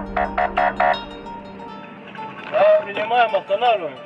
Да, принимаем, останавливаемся.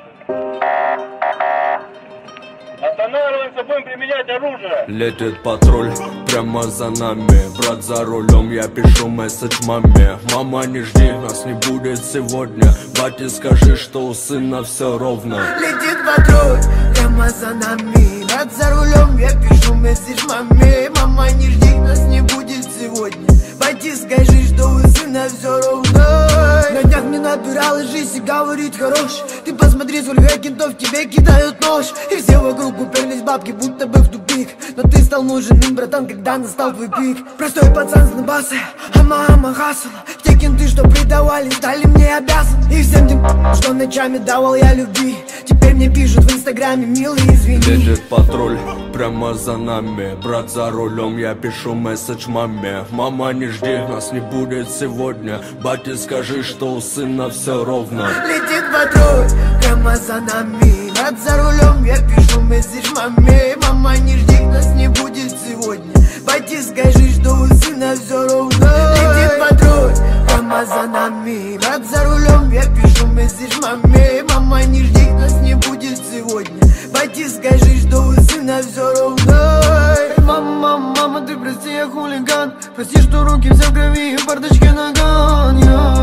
Останавливаемся, будем применять оружие. Летит патруль прямо за нами. Брат за рулем, я пишу месседж маме. Мама, не жди, нас не будет сегодня. Бате, скажи, что у сына все ровно. Летит патруль прямо за нами. Брат за рулем, я пишу месседж маме. Мама, не жди, нас не будет сегодня. Бате, скажи, что у сына все ровно. На днях мне натурал и жизнь говорит хорош. Ты посмотри, сколько кентов тебе кидают нож. И все вокруг уперлись бабки, будто бы в тупик. Но ты стал нужен им, братан, когда настал твой пик. Простой пацан с Донбасса, а мама хасала. Те кенты, что предавали, стали мне обязаны. И всем тем, что ночами давал я любви, теперь мне пишут в инстаграме, милый, извини. Летит патруль прямо за нами. Брат за рулем, я пишу месседж маме. Мама, не жди, нас не будет сегодня. Бате, скажи, что у сына все ровно. Летит патруль прямо за нами. Брат за рулем, я пишу месседж маме. Мама, не жди, нас не будет сегодня. Бате, скажи, что у сына все ровно. Летит патруль прямо за нами. Брат за рулем, я пишу месседж маме. Мама, не жди, нас не будет сегодня. Бате, скажи, что у сына все ровно. Мама, мама, ты прости, я хулиган. Прости, что руки все в крови и в бардачке наган.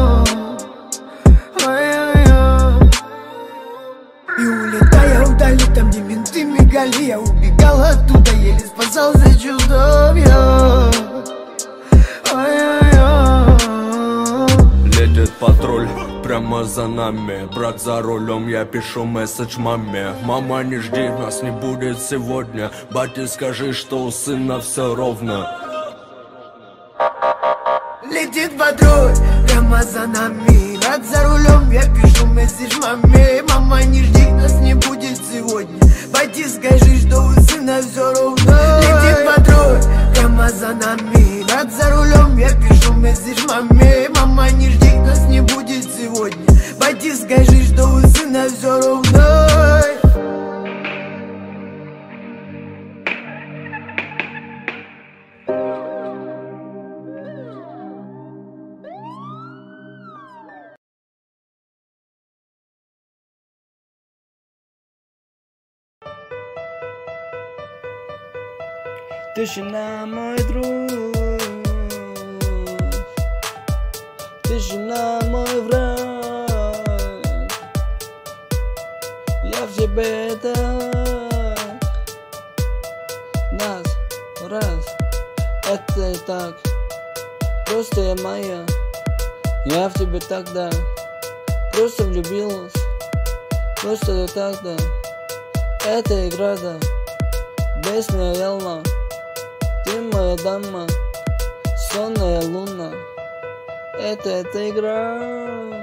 И улетая вдали, там где менты мигали, я убегал оттуда, еле спасался чудом я. Летит патруль прямо за нами. Брат за рулем, я пишу месседж маме. Мама, не жди, нас не будет сегодня. Бате, скажи, что у сына все ровно. Летит патруль прямо за нами. Брат за рулем, я пишу месседж маме. Мама, не жди, нас не будет сегодня. Бате, скажи, что у сына все ровно. Летит патруль прямо за нами. Брат за рулем, я пишу месседж маме. Мама, не жди, нас не будет сегодня. Бате, скажи, что у сына все ровно. Тишина, мой друг, тишина, мой враг. Я в тебе так. Раз, это и так. Просто я моя. Я в тебе тогда просто влюбилась. Просто я тогда. Это игра, да. Песня ялна. Ты моя дама, сонная луна. Это игра.